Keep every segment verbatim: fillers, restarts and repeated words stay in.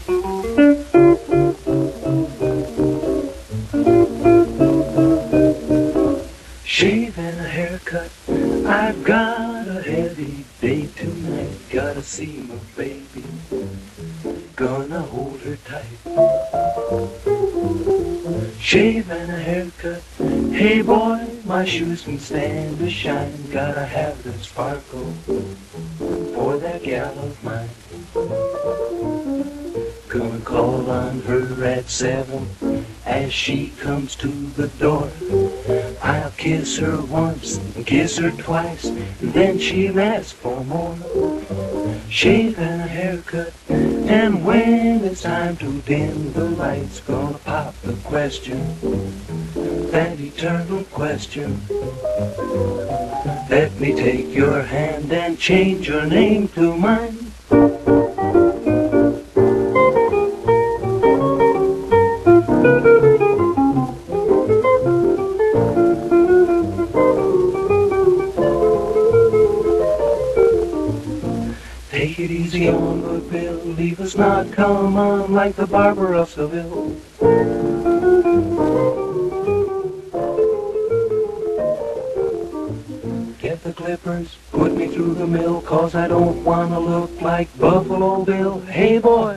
Shave and a haircut, I've got a heavy day tonight. Gotta see my baby, gonna hold her tight. Shave and a haircut, hey boy, my shoes can stand the shine. Gotta have that sparkle for that gal of mine. Gonna call on her at seven as she comes to the door. I'll kiss her once and kiss her twice, and then she'll ask for more. Shave and a haircut, and when it's time to dim the lights, gonna pop the question, that eternal question. Let me take your hand and change your name to mine. Take it easy on the bill, leave us not come on like the barber of Seville. Get the clippers, put me through the mill, 'cause I don't wanna look like Buffalo Bill. Hey boy!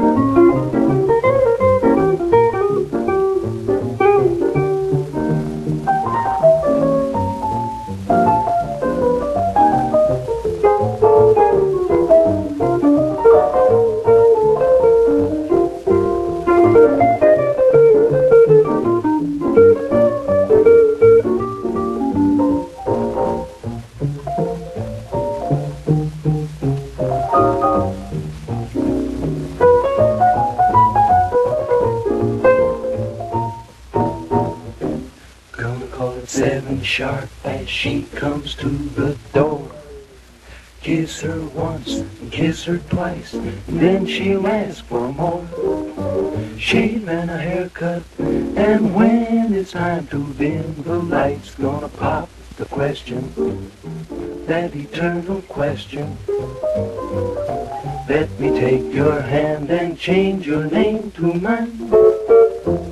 Gonna call it seven sharp as she comes to the door. Kiss her once and kiss her twice, and then she'll ask for more. Shave and a haircut, and when it's time to dim the lights, gonna pop the question, that eternal question. Let me take your hand and change your name to mine.